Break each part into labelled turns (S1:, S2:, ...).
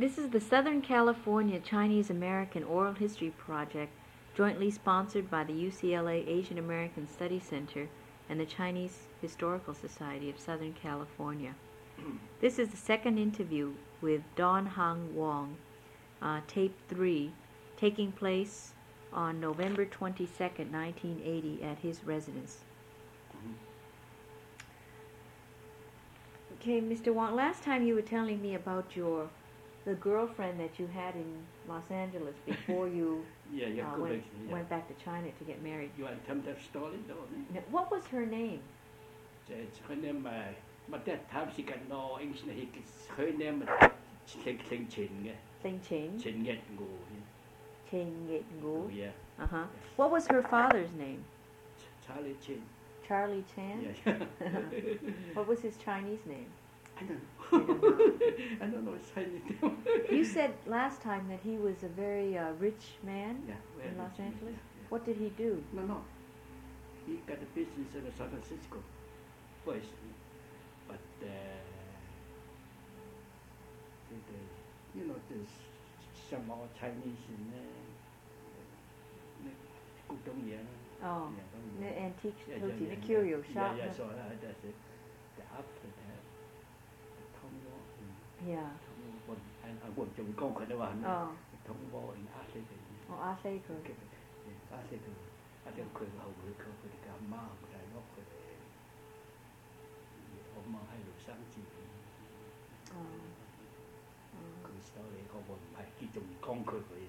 S1: This is the Southern California Chinese American Oral History Project, jointly sponsored by the UCLA Asian American Studies Center and the Chinese Historical Society of Southern California. This is the second interview with Don Hang Wong, tape 3, taking place on November 22nd, 1980 at his residence. Okay, Mr. Wong, last time you were telling me about the girlfriend that you had in Los Angeles before you went back to China to get married.
S2: You want to tell that story, don't you?
S1: Now, what was her name?
S2: Her name, but that time she got no English. Her name is Ling Chin.
S1: Ling Chin?
S2: Chin Yet Gu.
S1: Chin Yet Gu?
S2: Yeah.
S1: Uh-huh. What was her father's name?
S2: Charlie Chin.
S1: Charlie Chan?
S2: Yeah.
S1: What was his Chinese name?
S2: I don't know. I don't know his Chinese name.
S1: You said last time that he was a very rich man in Los Angeles.
S2: Yeah.
S1: What did he do?
S2: No. He got a business in San Francisco first, but there's some more Chinese in Gudong.
S1: Oh, the antique
S2: the
S1: curio shop.
S2: Yeah, so that's it. After that, the Thông Vô.
S1: Yeah.
S2: And I worked in Concord, the Thông Vô in Art Laker.
S1: Oh, Art Laker.
S2: Art Laker. I don't know how we call it. The Mao, the Rock, the Oma, hay được sáng chỉ. Cái story có một bài kỹ trong Concord vậy.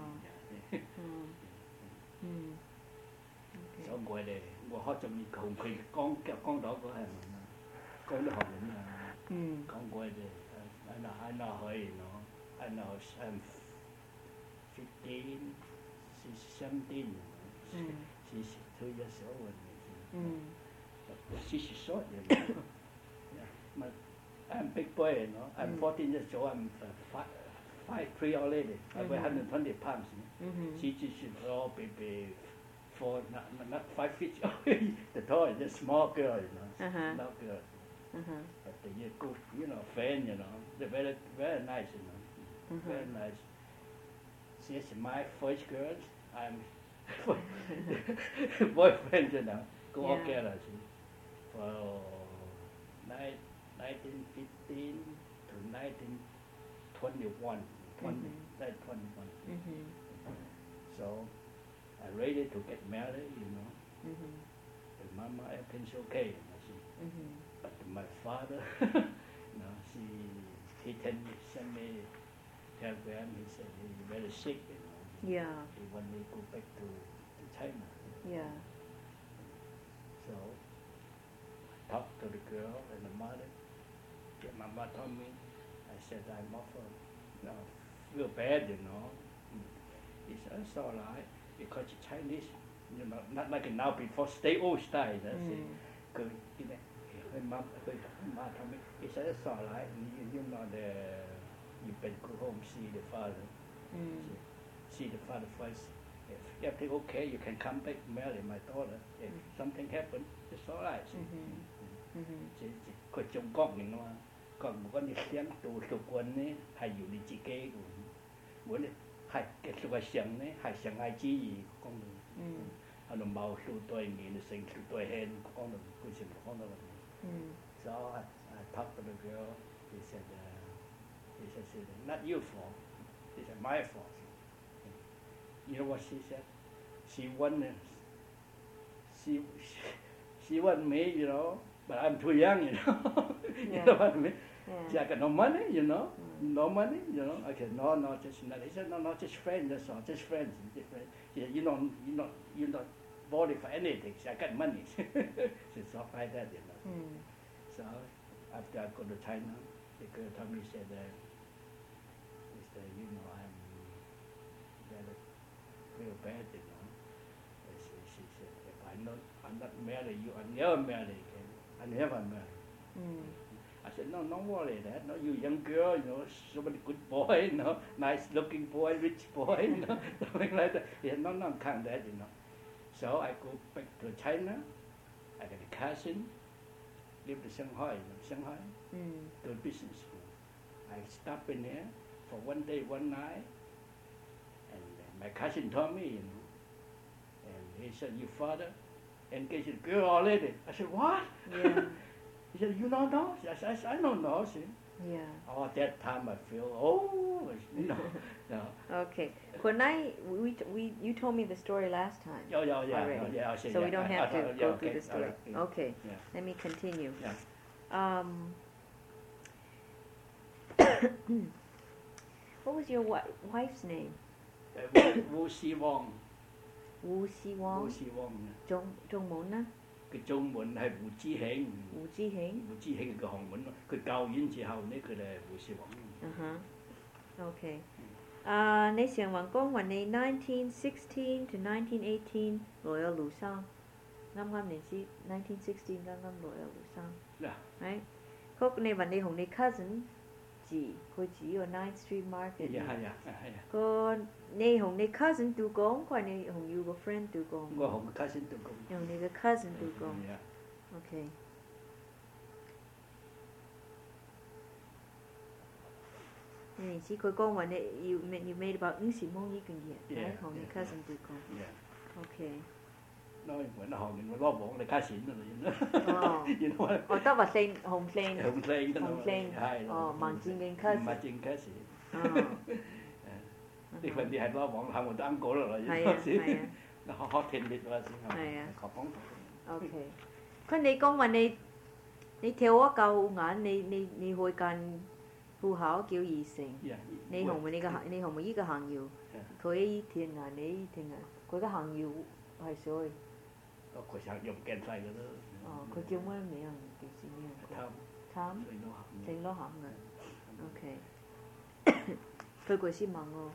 S2: Sau ngoài đây, ngoài họ trong những không khí con đó có hay mà con đó học đến con ngoài đây, anh nào hỏi nó, anh nào I'm 15, she's 17, she's 2 years old, but she's short, you know. But I'm big boy, you know. I'm 14 years old. I'm 5'3" already. I weigh 120 pounds. She's all baby. Not 5 feet. The tall is a small girl, you know. Small girl. But the good, friend, they're very, very nice, Very nice. She's my first girl. I'm boyfriend, Go all together, for 1915 to 1921. 1921. So I'm ready to get married, And Mama, everything's okay, But my father, he sent me telegram. He said he's very sick,
S1: Yeah.
S2: He wanted me to go back to China.
S1: Yeah.
S2: So I talked to the girl and the mother. The Mama told me, I said I'm often feel bad, He said it's all right. Because the Chinese, not like now before stay old style. That's it. Because her mom told me, he said it's all right. You better go home see the father. See the father first. If everything okay, you can come back marry my daughter. If something happens, it's all right. Cô trông con mình còn một con tiếng tù sụp quân ấy hayอยู่ในจีเก้của muốn hay cái sự vật sáng này hay sáng ai chi gì con mình anh đồng bào sụp tôi nghĩ là sinh sụp tôi hen con mình cũng sinh con đó so I talked to the girl. He said not your fault. He said my fault. You know what she said? She want me, but I'm too young, You know what I mean?
S1: Yeah.
S2: See, I got no money, no money, I said, no, just not. He said, no, just friends, that's all, just friends. He said, you're not voting for anything. See, I got money. She talk like that, So after I go to China, the girl told me, said, I'm very real bad, She said, if I'm not married you, I'll never marry again. I never marry. I said, no, don't worry that. No, you young girl, so many good boy, nice looking boy, rich boy, something like that. He said, no, can't that, So I go back to China. I got a cousin, lived in Shanghai, do business. I stopped in here for one day, one night. And my cousin told me, and he said, your father engaged a girl already. I said, what?
S1: Yeah.
S2: He said, you don't know? I said, I don't know. See?
S1: Yeah.
S2: Oh, at that time I feel, oh,
S1: Okay. When you told me the story last time.
S2: Yeah. I
S1: So we don't have to go through the story.
S2: Right,
S1: okay.
S2: Yeah.
S1: Let me continue.
S2: Yeah.
S1: What was your wife's name?
S2: Wu Si Wong.
S1: Wu Si Wong.
S2: Wu Si Wong.
S1: Trung Mẫn á.
S2: Cái中文係胡志興。
S1: 胡志興。
S2: 胡志興嘅韓文，佢教完之後呢，佢哋胡士王。
S1: OK。你成日講話你1916 to 1918來咗盧生，啱你知1916啱來咗盧生。Right？嗰你話你同你 cousin 住，佢住呢個 9th Street Market。
S2: 係啊。
S1: 個你同你 cousin 度講，佢你同要個 friend 度講。
S2: 我同 cousin 度講。
S1: 用你嘅 cousin 度講。OK。你連知佢講話你要 made about 50蚊呢件嘢，喺同你 cousin 度講。OK。
S2: nói mình nó hòn mình lo bọn là cá xỉn rồi
S1: 哦，得話姓紅姓，萬箭嘅 cousin，
S2: 萬箭 cousin，呢份啲係lo bọn係我 uncle 咯，
S1: 係啊，
S2: 好甜蜜啊先，
S1: 係啊，
S2: 學講。
S1: OK，佢你講話你跳咗夠眼，你去間戶口叫二成，你同埋你同埋依個行業，佢填啊，你填啊，佢個行業係誰？
S2: 佢想用鏡細嘅咯。
S1: 哦，佢叫咩名？叫咩名？貪。姓羅涵嘅。OK。佢嗰時問我。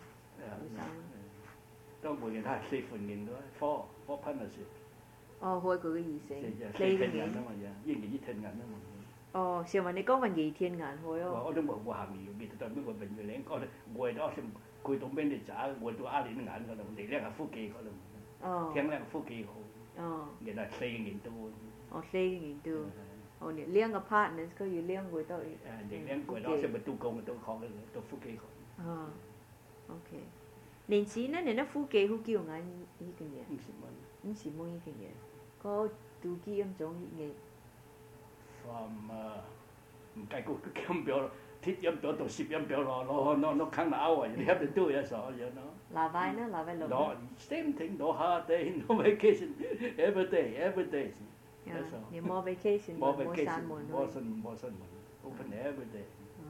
S2: 當每年係4份年咯，4 partnership。
S1: 哦，開佢嘅二成。
S2: 4天銀啊嘛，一年1天銀啊嘛。
S1: 哦，上話你講話2天銀開哦。
S2: 我都冇行業，別對邊個病嘅領，我都先佢到邊啲渣，我到阿年銀嗰度，你咧係夫記嗰度。哦。聽咧夫記好。哦，原來4年多。
S1: 哦，4年多。哦，你兩個 partners 佢要兩個都。
S2: 你兩個都先咪都講都學嘅，都夫記學。
S1: 哦 ，OK。年前咧，你咧夫記好叫眼呢件嘢。50蚊呢件嘢，個杜基咁種嘢。
S2: From 唔計個音表，鐵音表到10音表咯，no count hour，you have to do it so you know。
S1: 拿位呢？拿位落。
S2: No same thing, no hard day, no vacation, every day。
S1: 你冇 vacation， 冇閂門。
S2: 冇閂門 ，open every day。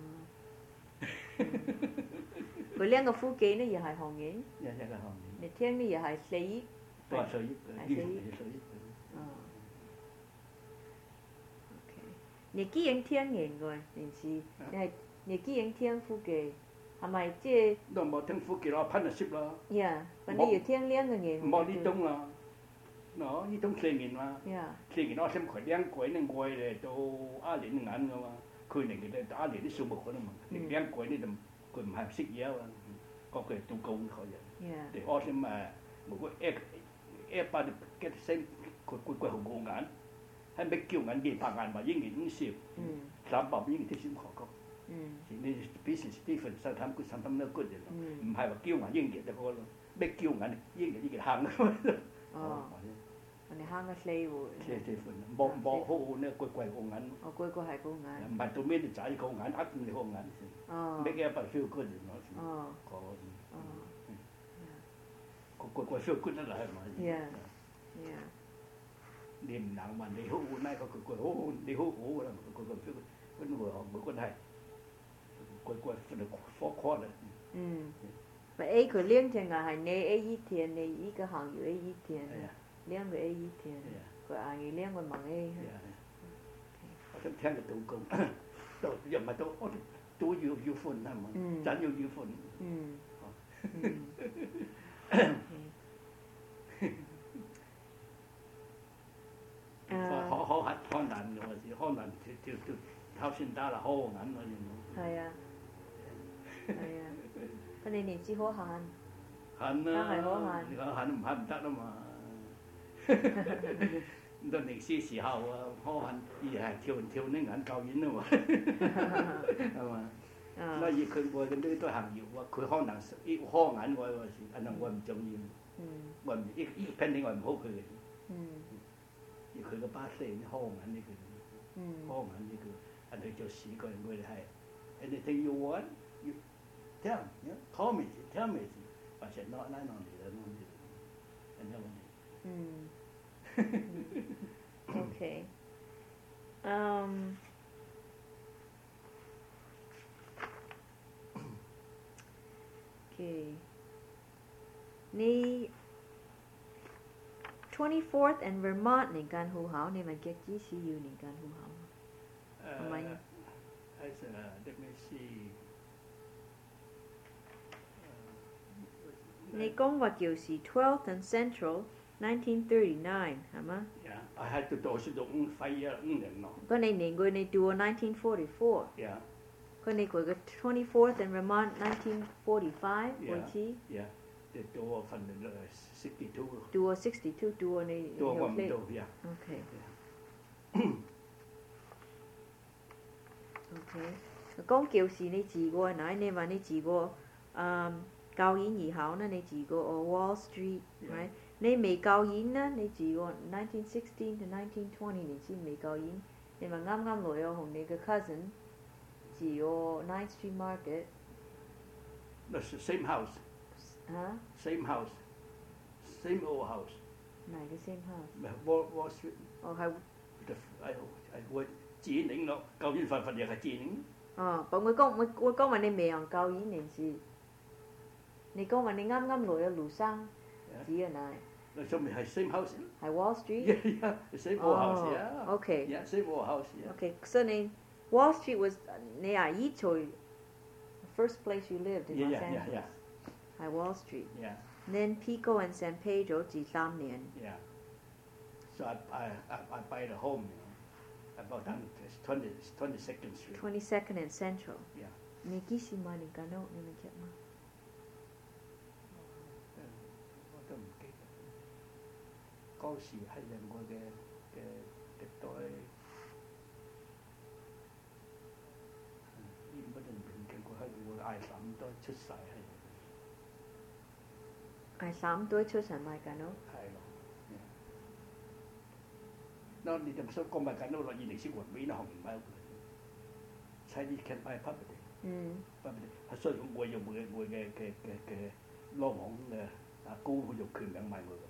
S1: 佢兩個夫記呢又係行業。
S2: 一個行業。
S1: 你聽呢又係4億。
S2: 都係4億。係4億。
S1: 你幾影聽完嘅，連是你幾影聽夫記，係咪即係？
S2: 都冇聽夫記咯，partnership咯。
S1: 呀，咁你要聽兩個嘢。
S2: 冇呢種啦，嗱呢種4年嘛，4年我先佢2個呢外嚟到阿年銀嘅嘛，佢嚟嘅到阿年啲數目嗰度嘛，你2個呢就佢唔係識嘢啊，個佢都高佢人，你我先咪如果把你 get same 佢好過眼。喺咩叫眼200眼嘛，英年5少，300英年啲先學過。你比時啲份實探佢實探都 good 嘅，唔係話叫眼英年就嗰個咯，咩叫眼英年呢件行啊嘛。
S1: 哦，你行咗4
S2: 份，冇好呢貴過眼。
S1: 哦，貴過係過眼。
S2: 唔係到咩啲仔過眼，呃你過眼先。哦。咩嘅不 feel good 嘅哦。個 feel good 得嚟係咪
S1: ？Yeah。
S2: 你唔能問你好好呢個好你好好啦，個 feel 嗰個學每個係個科啦。
S1: mà A 佢2天啊，係你 A 1天，你依個行業 A 1天，2個 A 1天，佢嗌你2個問 A。
S2: 我想聽佢到講，到又唔係都要分係嘛，真要分。可難嘅喎，可能條頭先打啦，好眼咯，
S1: 係啊，佢哋年資好閒。
S2: 閒
S1: 啦，係好閒。
S2: 你講閒唔得啊嘛。到歷史時候啊，好閒而係跳呢眼教演啊嘛，係嘛？ 那以佢我嘅呢都行業喎，佢可能開眼我嗰時，可能我唔中意，我唔呢 pending 我唔好佢嘅，而佢個把聲開眼呢個，開眼呢個，人哋做事個人佢哋係 anything you want you tell me call me tell me，或者 not นั่นนี่แล้วนั่นนี่อันนี้วันนี้
S1: Okay. Okay. 你 24th and Vermont 你間好好，你咪嘅 GCU 你間好好。係咪
S2: ？Let me see。
S1: 你講話叫是 12th and Central 1939係嘛
S2: ？Yeah, I had to do 是做5年咯。
S1: 嗰年佢你 do 1944。
S2: Yeah。
S1: 佢你佢個 24th and Vermont 1945開始。
S2: Yeah. They do 份62。
S1: Do 62 do 你。
S2: Do 我唔 do yeah。
S1: Okay. Okay. 講叫是你住過嗱，你話你住過教演以後呢，你住過 Wall Street，right？ 你未教演呢，你住過1916 to 1920年先未教演，你咪啱啱來我同你嘅 cousin 住過 9th Street Market。
S2: That's the same house。
S1: 嚇
S2: ？Same house。Same old house。
S1: 哪個 same house？
S2: Wall Street。
S1: 哦係。
S2: 我指領咯，教演份又係指領。
S1: 哦，我講話你未用教演年時。你講話你啱啱來咗盧生，指啊奶。
S2: 那上面係 same house。
S1: 係 Wall Street。
S2: Yeah, same old house. Yeah.
S1: Okay.
S2: Yeah, same old house. Yeah.
S1: Okay, so 你 Wall Street was 你阿姨在 first place you lived in Los Angeles.
S2: Yeah.
S1: 係 Wall Street.
S2: Yeah.
S1: Then Pico and San Pedro 住3年。
S2: Yeah. So I buy the home, about 22nd Street.
S1: 22nd and Central.
S2: Yeah.
S1: 你幾時買你間屋？你咪知嗎？
S2: 我都唔記得。嗰時係我嘅代，應不能平嘅，我係我嗌3多出世係。
S1: 嗌3多出世買間屋。
S2: 係咯。那你點說講買間屋落2010年尾那行唔買屋？Chinese can buy property。所以我用我嘅攞網嘅高用權名買我。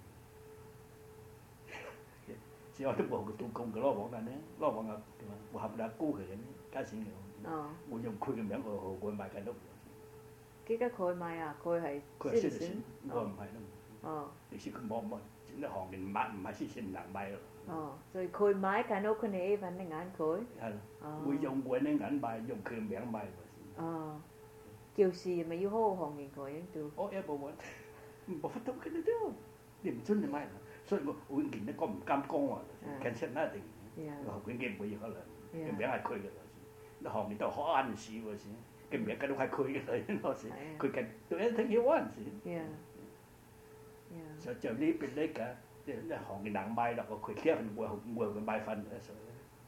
S2: 只我都冇做工嘅攞網但呢，攞網啊我合啦高佢嘅呢，加錢嘅。我用佢嘅名我買間屋。
S1: 幾間佢買啊？佢係
S2: citizen，我唔係咯。你知佢冇呢行業唔係先唔能買咯。
S1: 所以佢買間屋佢哋揾你眼佢。
S2: 係咯。會用我呢眼買，用佢嘅名買。
S1: 叫事咪要好好學佢應到。
S2: 我一部分冇法度嘅呢啲，你唔準你買，所以我永遠都講唔敢講啊。cancel 一定，我永遠唔會可能，嘅名係佢嘅，你行業都好啱事喎先，嘅名都係佢嘅嗰時，佢嘅對一聽要啱先。就呢邊呢個，即係行業能買落，佢聽我會買份嘅所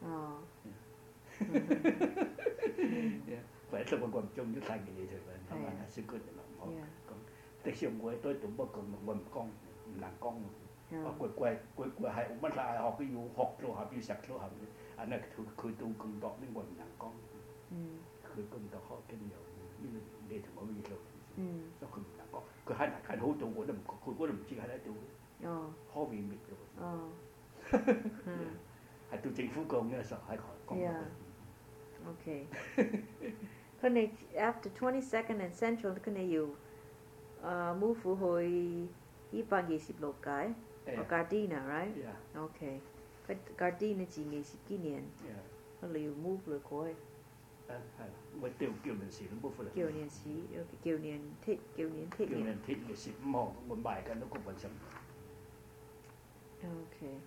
S2: 以。vậy thôi còn chung với thành cái gì thôi mà là sự quyết định là còn tại sao người tôi tụi bố còn một con làm con quay hay ông bắt lại học cái vụ học rồi học như sạch rồi học anh này khơi tu cùng đọc đến quần làm con khơi cùng đọc họ cái nhiều như để thằng ông gì rồi nó không làm con cứ hai hai hỗ trợ của đầm của đầm chỉ hai đại tu họ vì mệt rồi hai tu chính phủ công như là sợ hai khỏi con.
S1: Okay. 佢哋 after 22nd and Central 佢哋要move 去126街 Gardena right? Okay. 佢 Gardena 自20幾年，佢哋要 move 嚟佢。
S2: 係，我叫年時都 move 嚟。
S1: 叫年時，叫年鐵
S2: 嘅時望我買緊都個本身。
S1: Okay.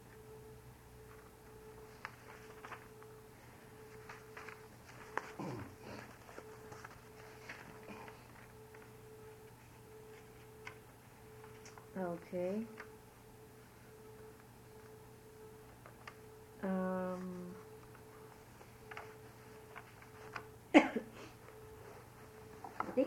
S1: Okay.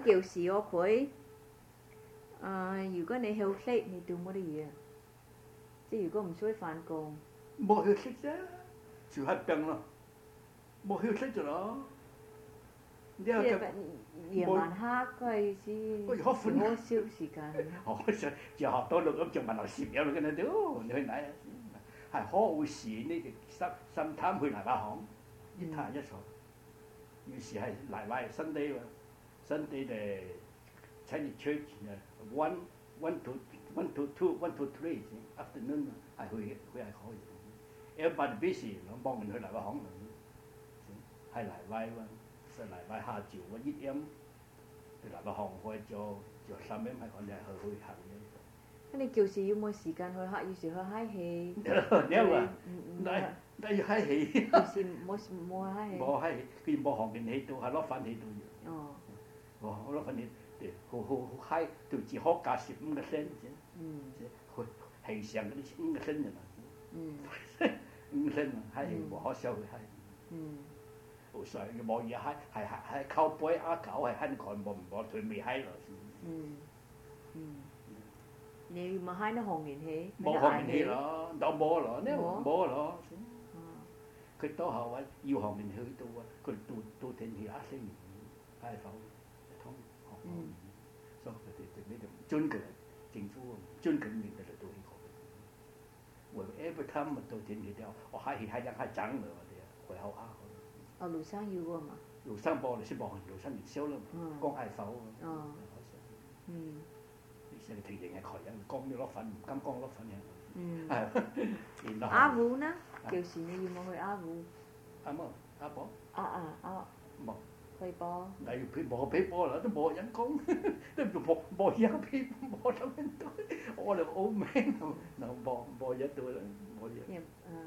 S1: 叫時我佢如果你好識，你做乜嘢？即係如果唔需要返工，
S2: 冇休息啫，就係病咯，冇休息咗咯。
S1: 即係夜晚黑嗰陣時，好少時間。
S2: 我想就學到六就問我攝有嗰啲都，你去哪呀？係好時呢個心貪去嚟把行，一談一坐。有時係嚟埋Sunday喎，Sunday 嘅 Chinese church one to two one to three afternoon 係去係可以。Everybody busy，我幫人去嚟把行，係嚟埋喎。就禮拜下晝我1點，就嚟個行開就3點係講你去行嘅。
S1: 咁你叫時要冇時間去客，有時去嗨戲。
S2: 有啊，你要嗨戲。
S1: 有時冇嗨戲。
S2: 冇嗨戲，佢冇行嘅戲到係攞飯戲到。
S1: 哦。
S2: 我攞飯戲，好嗨，就只可加15%啫。
S1: 嗯。
S2: 戲上嗰啲5%啫嘛。
S1: 嗯。
S2: 5%啊，嗨戲冇可少去嗨。
S1: 嗯。
S2: 好衰嘅冇嘢係靠背阿狗係閪佢冇佢未閪咯。
S1: 你mà hai nó hồn nghiện thế
S2: 冇學年氣咯，就冇咯，呢冇咯。佢到後話要學年氣到啊，佢到天氣壓升係否通學年，所以佢哋呢度尊敬政府尊敬年嘅嚟到呢個。我 every time 到天氣掉，我係人係爭嘅我哋啊，會好啱。
S1: 盧生要喎嘛？
S2: 盧生幫你先幫盧生年燒咯，講係否啊？成條型係佢人講咗攞粉，唔敢講攞粉嘅。
S1: 阿虎呢？叫時你要冇去阿虎？
S2: 阿冇阿婆？冇。
S1: 去波？
S2: 例如佢冇俾波啦，都冇人講，都冇人俾冇得人對，我哋 old man 冇人對啦，冇人。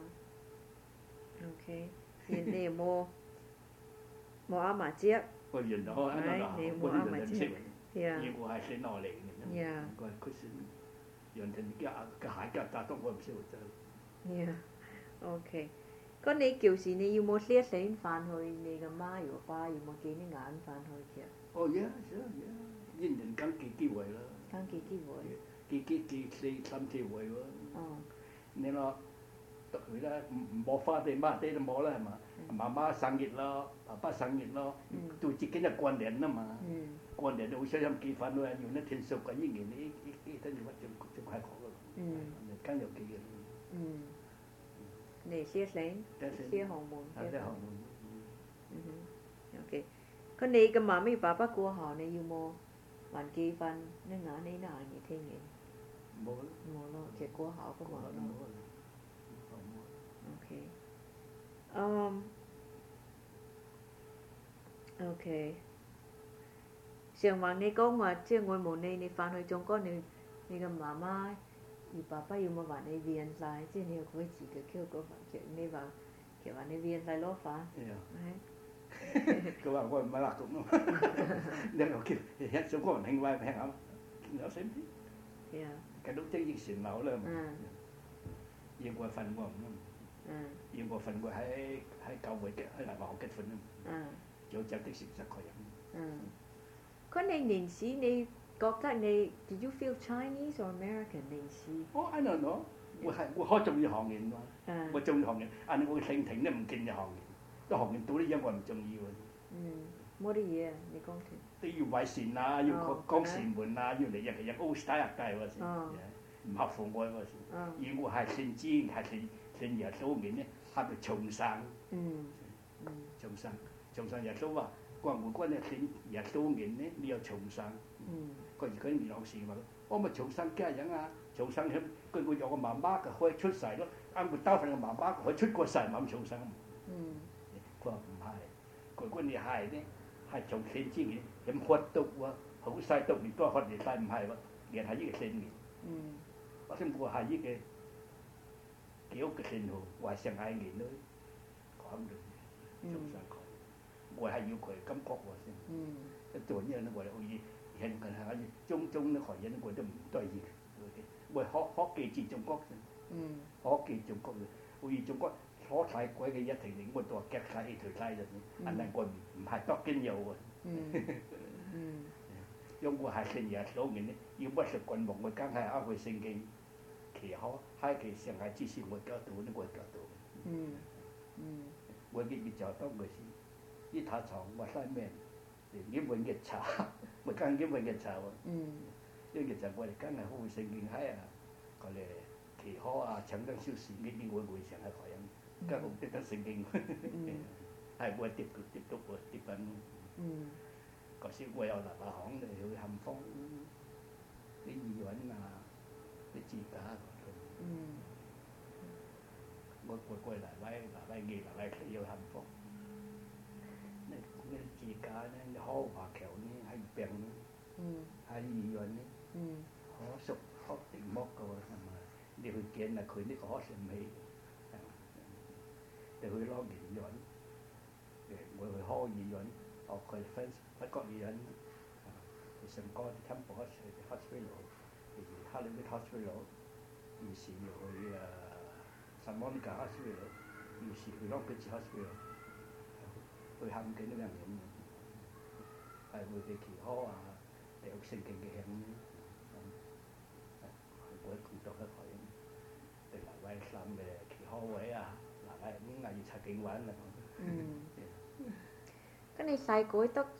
S1: OK，你有冇阿麻姐？
S2: 我原來我
S1: 你冇阿麻姐。
S2: 英國係寫落嚟嘅，個佢先人哋嘅海格打到我唔識真。
S1: OK，咁你叫時你要冇寫醒飯去你嘅媽與爸要冇見啲眼飯去嘅？
S2: 哦，yeah，英人講幾機會啦。
S1: 講幾機會？
S2: 幾3機會喎。你話讀佢啦，冇花地媽地都冇啦係嘛？媽媽生日咯，爸爸生日咯，對自己就過年啦嘛。過年好少飲幾飯咯，用啲天數嘅依年呢等住乜仲係好嘅。梗有幾嘅。
S1: 你寫醒，寫項目。
S2: 寫項目。
S1: OK，咁你嘅媽咪爸爸過後，你要冇還幾份？你眼你哪嘢聽嘅？
S2: 冇
S1: 咯，其實過後都冇咯。OK，上話你講話即係我冇你返去中國，你嘅媽媽與爸爸要冇話你變曬，即係你可以自己叫個飯嘅，你話其實話你變曬攞飯。
S2: 佢話我唔係話咁咯，你又叫一中國人興歪平啱，有先啲。cái đúng tiếng dịch xỉn máu là yên qua phần của yên qua phần của hai cầu với cái hay là bảo kết phần chỗ chắc tiếng xỉn rất khỏi lắm.
S1: 嗰你年時你覺得你 did you feel Chinese or American 年時
S2: ？Oh I don't know，我好中意行業嘛，我中意行業，但係我停停都唔見嘅行業，都行業到啲嘢我唔中意喎。
S1: 冇啲嘢你講聽。
S2: 都要維善啊，要講前門啊，要嚟日 old style 計喎先，唔合乎我喎先。而我係姓朱，係姓耶穌嘅呢，係咪重生？重生耶穌話，我呢姓耶穌嘅呢，你要重生。佢老師話，我咪重生家人啊，重生佢有個媽媽嘅可以出世咯，啱佢兜份個媽媽可以出過世咪咁重生。佢話唔係，佢你係呢。係從先知嘅，咁活到喎，好細到唔多學嚟細唔係喎，人係呢個先嘅。我先我係呢個幾屋嘅先號，話上嗌年都講唔到，仲想講，我係要佢感覺喎先。做嘢呢，我哋好似人近係中呢學嘢呢，我都唔對意嘅。我學記住中國先，學記中國嘅，好似中國。攞太貴嘅一停停，我都話夾曬起條曬就先，但係我唔係多經有喎。 用我係成日數年呢，要不是棍木我梗係啱佢聖經，其好係其上係支持我教導呢我教導。我嘅熱就當佢先，依他床我曬咩？因為熱茶，我梗因為熱茶喎。因為熱茶我哋梗係好聖經係啊，佢哋其好啊，長江小事呢啲我會成日講。các ông tiếp tục sinh kinh hai buổi tiếp tục tiếp cận có sự quay là bà hỏng để hiểu hàm phong cái gì vẫn là cái chỉ cả quay lại gì lại cái hiểu hàm phong nên chỉ cả nên họ hòa khéo như hay bèn hay gì vậy họ sụp họ tỉnh mốc rồi mà điều kiện là khởi này có sự mấy để hơi lo nghỉ dưỡng để mỗi người ho nghỉ dưỡng họ khởi phải có nghỉ dưỡng thì xem có thì thăm của hospital thì Hollywood hospital thì sử dụng Santa Monica hospital thì sử dụng Long Beach hospital tôi ham cái nước này tại vì cái khí ho để học sinh cái hiện cuối cùng cho các khỏi để lại vay làm về khí ho vậy những ngày gì kinh quán là
S1: cái này sai cuối tóc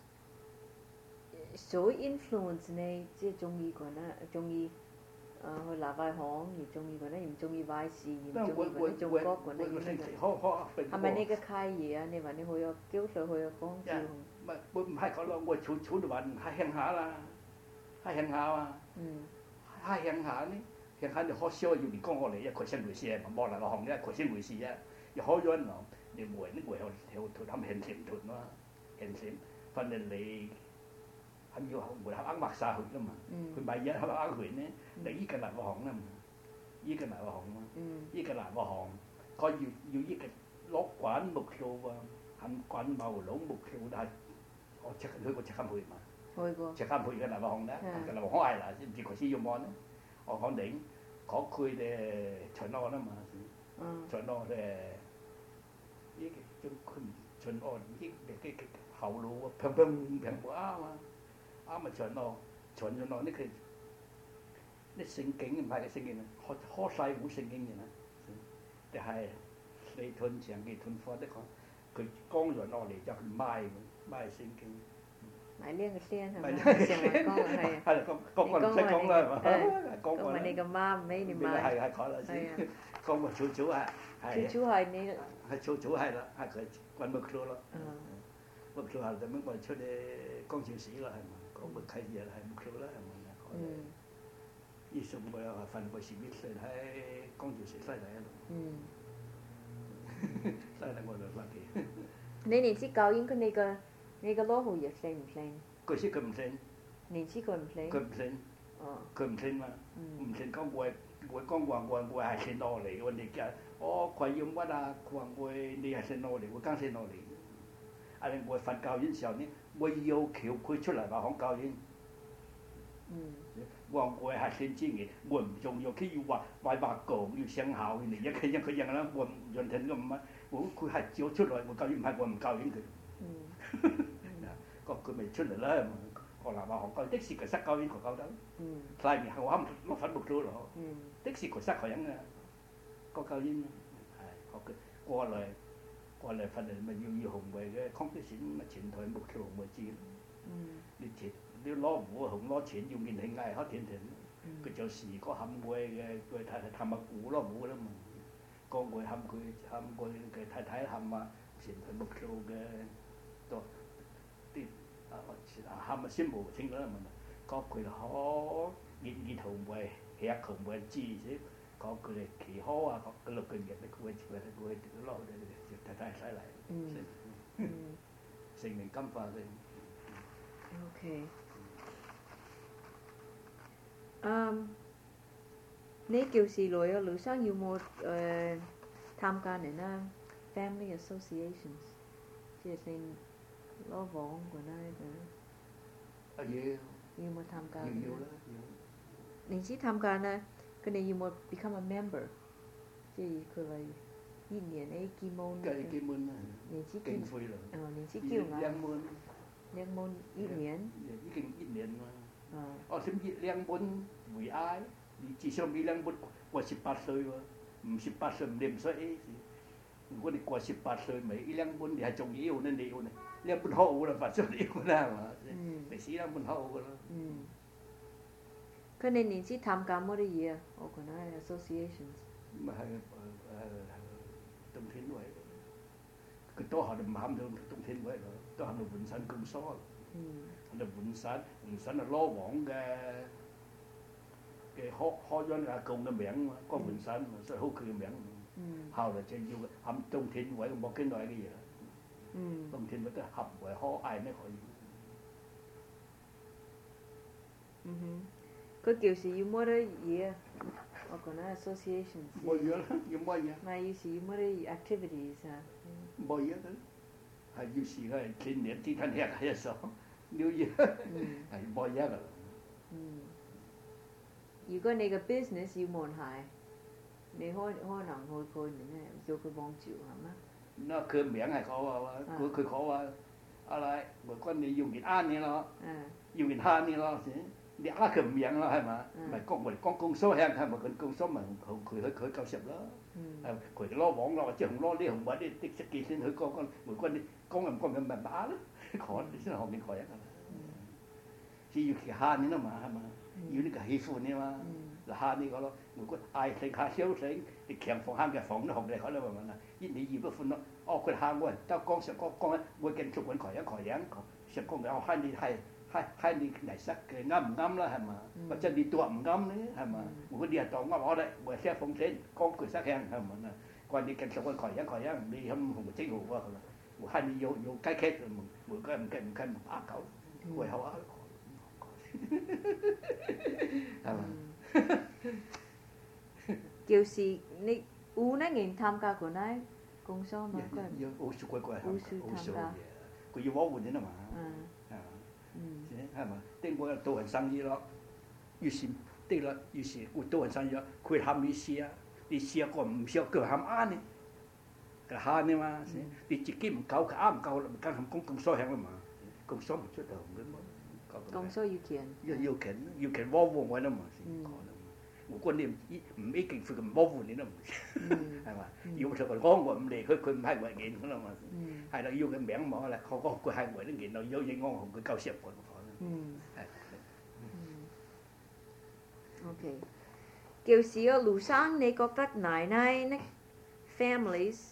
S1: số influence này chỉ trong gì còn á trong gì hồi là vai hóng thì trong gì còn á trong gì vai gì trong gì còn á trong có còn á à mà này cái khai gì á này mà này hồi kéo rồi hồi con chiều
S2: mà bữa hai có lo ngồi chú được bạn hai hàng hạ là hai hàng hạ à hai hàng hạ này hàng hạ thì họ showอยู่你讲我嚟一佢先回事嘛冇嚟個行咧佢先回事啊又好咗咯你每呢回有ทำเห็นเถุนว่าเห็นเสีย反正你ทำอยู่每ทำ啱抹晒佢噶嘛佢買嘢ทำ啱佢呢你依個嚟個行啦嘛依個嚟個行嘛依個嚟個行佢要依個攞管目標啊ทำ管เมาหลง目標但係我check佢個 check 佢嘛check 佢嘅嚟個行咧個嚟個行係啦唔知佢使用乜咧我講定có khui để chuẩn on đó mà chuẩn on để cái chuẩn on cái hậu lúa phèn quá mà chuẩn on nó sinh kinh phải cái sinh kinh họ sai cũng sinh kinh vậy nè để hai lấy thuần chẳng cái thuần phó đấy cái con chuẩn on để cho mai sinh kinh
S1: mãi liên cái xe thằng
S2: hay là con còn sẽ con lên mà
S1: con mà này cái ma mấy này mà
S2: hay khó là gì con mà chú
S1: hay này
S2: chú hay là hay cái quan bậc luôn bậc luôn là mình còn cho để con chiến sĩ là con bậc hay gì là hay bậc luôn là mình ý xung bây giờ phần của sĩ biết là hay con chiến sĩ sai đấy sai là một lần là gì
S1: nên chỉ cao những cái này cái你個攞號藥升唔升？
S2: 佢識佢唔升。
S1: 年資佢唔升。
S2: 佢唔升。佢唔升嘛？唔升講我講我係升落嚟，我哋嘅佢要乜啊？佢話你係升落嚟，我剛升落嚟。啊！我瞓覺嘅時候呢，我要求佢出嚟話講教員。我話我係升職嘅，我唔重要，佢要話話講要上校嘅，佢樣啦，我唔認同咁啊！佢係照出來，我教員唔係我唔教員佢。có佢咪出嚟啦，學南華學校的士佢塞教員佢教得，曬面我唔反目咗咯，的士佢塞佢人啊，個教員係學佢過嚟訓練咪要紅衛嘅 competition 咪前台目標紅衛知，你攞胡紅攞錢要面興嗌黑甜甜，佢就時個冚衛嘅佢睇下鼓攞胡啦嘛，個會冚佢嘅睇冚啊前台目標嘅。都啲係咪先無清啦？問講佢好熱紅會吃紅會知先講佢哋幾好啊！講佢六個月佢攞嚟太犀利，成年金化嘅。
S1: OK。你叫時來啊，劉生有冇參加人啊 family associations， 即係先。攞房嗰啲要冇參加？
S2: 要啦，
S1: 你知參加咧，佢哋要冇 become a member， 即係佢話一年誒幾蚊？
S2: 幾蚊啊？
S1: 年資
S2: 經費啦。
S1: 年資繳啊？2蚊一年。
S2: 已經1年嘛。 甚至兩本為愛，你至少มี兩本過18歲喎，唔18歲唔念衰。如果你過18歲，咪一兩本你係仲要呢你要呢，兩本好啦，發咗要啦嘛，歷史兩本好噶啦。
S1: 佢哋年資tham加乜啲嘢啊？我覺得 associations。
S2: 咪係冬天位，佢多下就唔喊到冬天位咯，多下到本身咁疏。就本身係攞黃嘅開咗阿公嘅名嘛，個本身嘛，所以好佢嘅名。後來就要喊冬天位冇幾耐嘅嘢。冬天位都合為可愛咩可以。
S1: 佢叫時要乜啲嘢啊？我覺得 associations。
S2: 冇嘢啦，要乜嘢？
S1: 咪要時要乜啲 activities 啊？
S2: 冇嘢啦，係要時係天年天天吃一爽。New Year 係冇嘢㗎啦。
S1: 如果你嘅 business 要門鞋，你可能去咩叫佢幫照係嘛？
S2: 嗱佢名係講話，佢講話阿來，我講你要件啱你咯，要件慳你咯先，你啱佢名咯係嘛？咪講我哋講公司香係咪？佢公司咪佢夠食咯。佢攞網咯，或者紅攞呢紅或者啲識記先，佢講每個你講唔講佢咪打咯，講你先學你講人㗎啦。只要佢慳你啦嘛係嘛？要呢個喜歡你嘛，就慳呢個咯。如果愛食下少食，你強放慳嘅放都學你可能問啦。你要不歡咯，佢慳我，得講食講咧，我跟足揾佢樣，食講嘅慳你係你嚟食嘅啱唔啱啦係嘛？或者你ตัว唔啱咧係嘛？如果你係當啱我咧，我食風聲講佢食香係咪啊？關你跟足揾佢樣，你咁同整好啊啦。我係你要解決，每個唔計阿狗，為好啊。係嘛？
S1: 就是你有呢年參加過呢工商嘛？
S2: 要好少乖乖，
S1: 好少參加。
S2: 佢要我換啫嘛。係嘛？啲我做人生意咯，於是啲啦，於是我做人生意咯，佢喊你試啊，你試過唔試佢喊啱你，佢喊你嘛，你自己唔夠佢啱唔夠啦，咪跟佢公所響啦嘛，公所唔出頭嘅嘛。
S1: 公所要錢。
S2: 要錢摸換我都唔先講啦。我講你唔一定佢咁摸換你都唔係嘛？要佢講我唔嚟，佢唔係為見㗎啦嘛。係啦，要佢名望啦，佢係為咗見到有影響佢夠適合佢。
S1: OK，就是個盧生，你覺得奶奶呢 families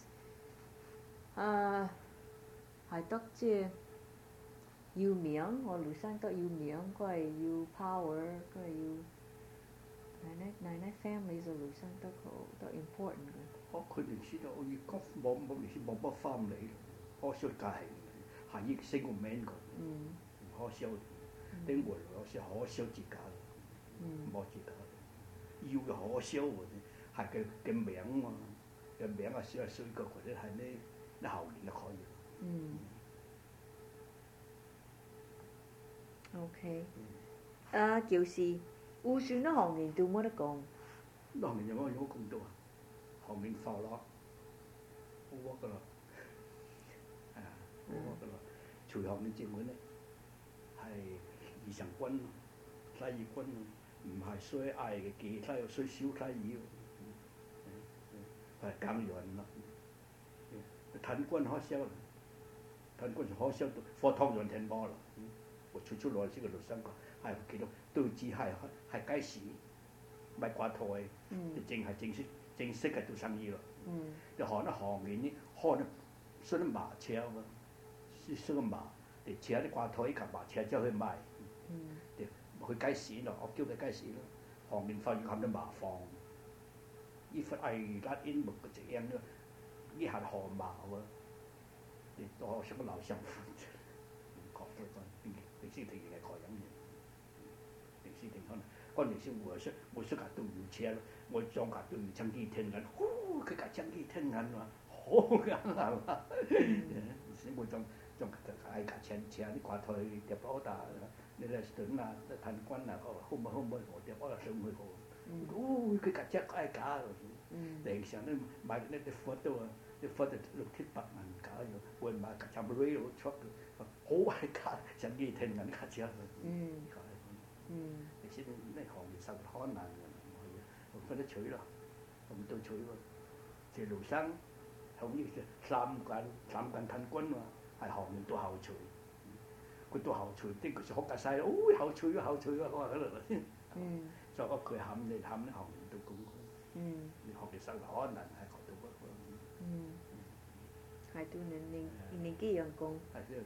S1: 係得即係要名，我盧生得要名，佢係要 power，佢係要奶奶 families 個盧生得好得 important 嘅。
S2: 佢哋知道我要講冇乜 family，我少家係一 single man 個，好少，啲外來少好少自家，冇自家，要嘅好少喎，係嘅名嘛，嘅名啊少衰過佢哋係呢後年就可以。
S1: OK，就是烏船啲行業做冇得講。
S2: 行業有冇咁多啊？行業化咯，好惡噶啦，好惡噶啦。隨行嘅節目咧係二神軍、西二軍，唔係衰嗌嘅技，衰衰少西二，係更遠啦。騰軍可笑，騰軍可笑到火燙人聽波啦。我出來先個陸生講，係記到都只係街市賣掛台，淨係正式嘅做生意咯。你行得行業呢，開得出得馬車嘛，出個馬，嚟車啲掛台及馬車走去賣。去街市咯，我叫佢街市咯，行業發現冚到麻房，依忽係拉煙木嗰隻樣咯，依係河馬喎，你我上個樓上。歷史亭嘅個人嘅，歷史亭可能嗰陣時我出架都要車咯，我裝架都要趁機聽緊，佢架趁機聽緊嘛，好㗎係嘛？我裝架車啲掛台碟波打，你嚟等啊，騰軍啊，好唔好我碟波上去個，佢架車係假嘅，地上咧買啲photo啊，啲 photo 600-700萬假嘅，我買架 Camry 出嘅。好係假，趁機聽緊架車。 你先呢行業生活可能我分得取咯，咁到取喎，謝盧生後呢三間吞軍喎，係後面到後隨，佢到後隨啲佢就學架曬，後隨啊，我話喺度，所以佢冚你後面到咁，你學嘅生活可能係學到不過，
S1: 係都年紀樣講。
S2: 係呢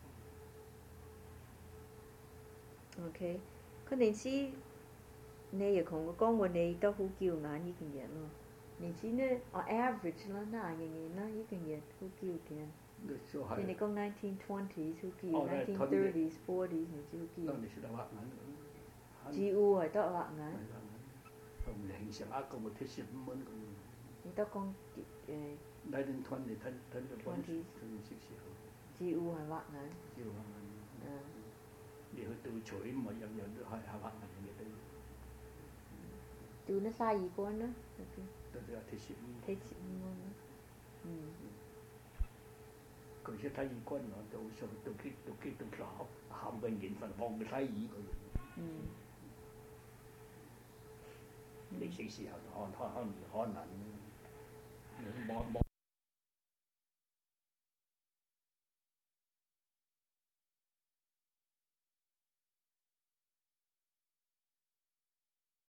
S1: 個。OK，佢年時你又同我講過你都好叫眼呢件嘢咯。年時呢，average 啦，嗱樣嘢啦，呢件嘢好叫嘅。你講1920s 好叫，1930s、40s 年時好叫。
S2: 當你識得畫眼，
S1: 字烏係得畫眼。
S2: 同形成一個冇貼線咁樣。
S1: 你得講
S2: 1920
S1: 字烏係畫眼。
S2: 你去到取咪樣樣都係畫眼嘅都。
S1: ดูนะทรายอีกคนนะ
S2: 都係貼線。
S1: 貼線咁樣。
S2: 佢識睇耳君啊，到上到考冚嘅緣分望佢睇耳佢。歷史時候可能。